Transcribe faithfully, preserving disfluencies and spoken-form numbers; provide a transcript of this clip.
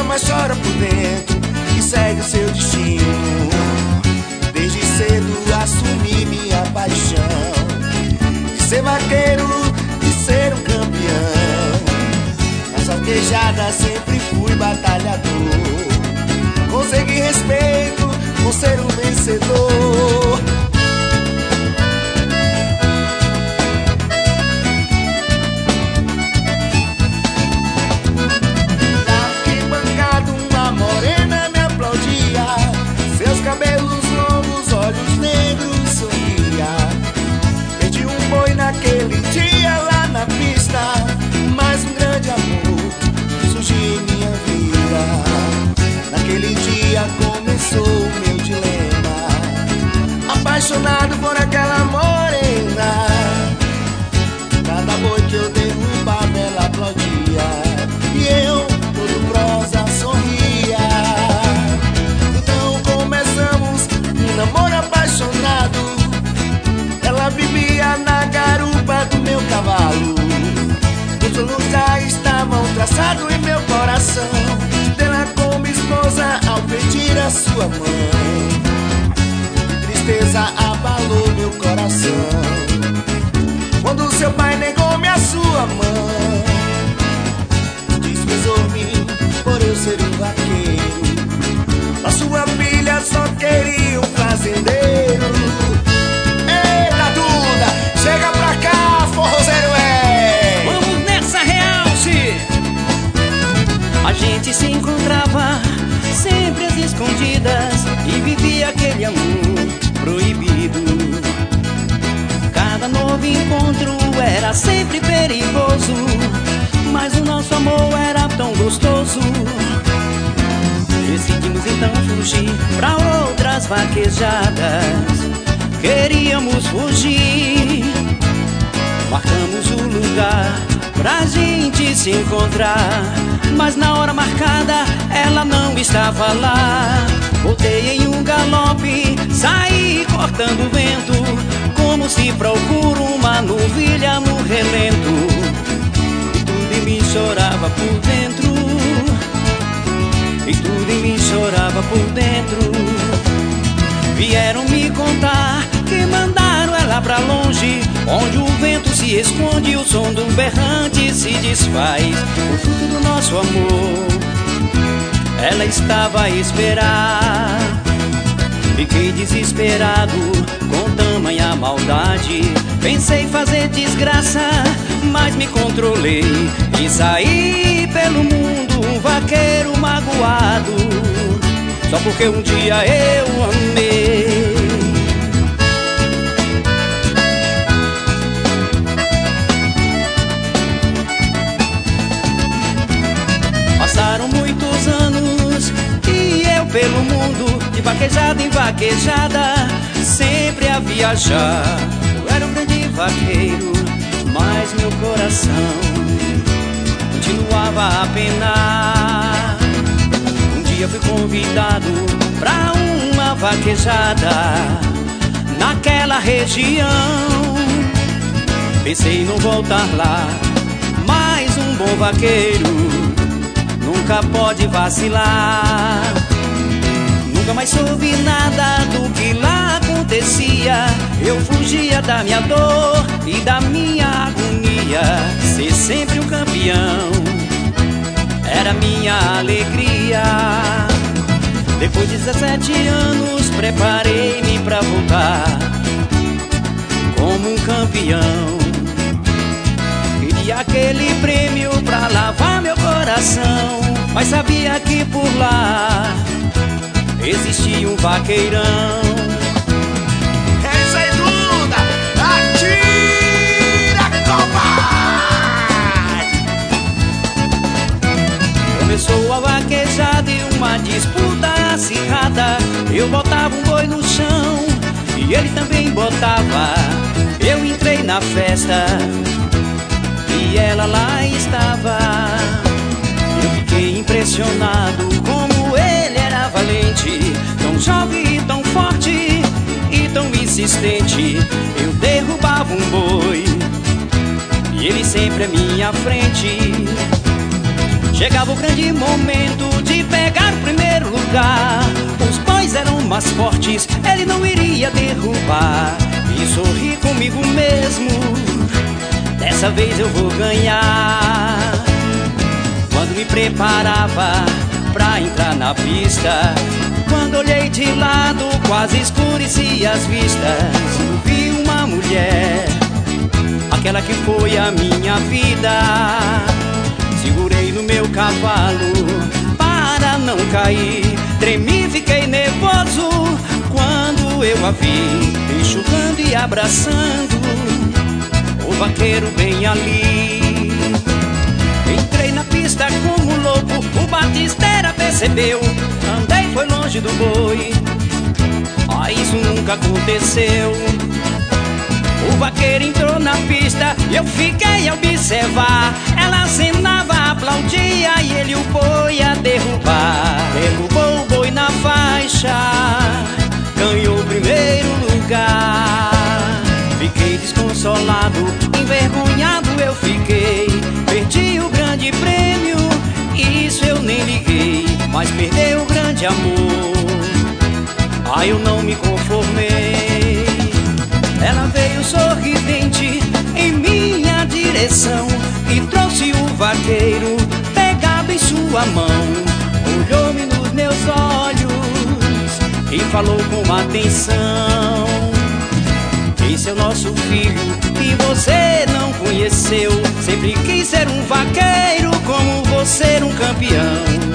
mas chora por dentro e segue o seu destino. Desde cedo assumi minha paixão de ser vaqueiro, de ser um campeão. Nas vaquejadas sempre fui batalhador, consegui respeito por ser um vencedor. Cabelos longos, olhos negros, sorria. Perdi um boi naquele dia lá na pista, mas um grande amor surgiu em minha vida. Naquele dia começou o meu dilema, apaixonado por aquela morena. Cada boi que eu derrubava ela aplaudia, e eu, todo prosa, sorria. Namoro apaixonado, ela vivia na garupa do meu cavalo. Outro lugar estavam traçado em meu coração, tê-la como esposa ao pedir a sua mão. Tristeza abalou meu coração quando seu pai negou-me a sua mão. Desprezou-me por eu ser um vaqueiro, a sua filha só queria um fazendeiro. Eita Duda, chega pra cá, forrozeiro é. Vamos nessa realce. A gente se encontrava sempre às escondidas e vivia aquele amor proibido. Cada novo encontro era sempre perigoso, mas o nosso amor era tão gostoso. Decidimos então fugir pra outras vaquejadas, queríamos fugir. Marcamos o lugar pra gente se encontrar, mas na hora marcada ela não estava lá. Voltei em um galope, saí cortando o vento, como se procura uma novilha no relento. E tudo em mim chorava por dentro, e tudo em mim chorava por dentro. Vieram me contar que mandaram ela pra longe, onde o vento se esconde e o som do berrante se desfaz. O fruto do nosso amor ela estava a esperar. Fiquei desesperado com tamanha maldade, pensei fazer desgraça, mas me controlei e saí pelo mundo um vaqueiro magoado, só porque um dia eu amei. Passaram muitos anos e eu pelo mundo, de vaquejada em vaquejada, sempre a viajar. Eu era um grande vaqueiro, mas meu coração continuava a penar. Um dia fui convidado pra uma vaquejada naquela região. Pensei em não voltar lá, mas um bom vaqueiro nunca pode vacilar. Nunca mais soube nada do que lá acontecia. Eu fugia da minha dor e da minha agonia. Ser sempre um campeão era minha alegria. Depois de dezessete anos preparei-me pra voltar como um campeão. Queria aquele prêmio pra lavar meu coração, mas sabia que por lá existia um vaqueirão. É isso aí, Duda! Atira, covarde! Começou a vaquejada e uma disputa acirrada. Eu botava um boi no chão e ele também botava. Eu entrei na festa e ela lá estava. Eu fiquei impressionado como ele era valente, tão jovem e tão forte e tão insistente. Eu derrubava um boi e ele sempre à minha frente. Chegava o grande momento de lugar. Os bois eram mais fortes, ele não iria derrubar. E sorri comigo mesmo, dessa vez eu vou ganhar. Quando me preparava pra entrar na pista, quando olhei de lado, quase escureci as vistas. Vi uma mulher, aquela que foi a minha vida. Segurei no meu cavalo para não cair. Tremi, fiquei nervoso quando eu a vi, enxugando e abraçando o vaqueiro bem ali. Entrei na pista como louco, o batisteira percebeu. Andei, foi longe do boi, ah, isso nunca aconteceu. O vaqueiro entrou na pista e eu fiquei a observar. Ela acenava, aplaudia e ele o boi a derrubar. Derrubou o boi na faixa, ganhou o primeiro lugar. Fiquei desconsolado, envergonhado eu fiquei. Perdi o grande prêmio, isso eu nem liguei. Mas perdeu o grande amor, ah, eu não me conformei. Ela veio sorridente em minha direção e trouxe o vaqueiro pegado em sua mão. Olhou-me nos meus olhos e falou com atenção: esse é o nosso filho que você não conheceu. Sempre quis ser um vaqueiro como você, um campeão.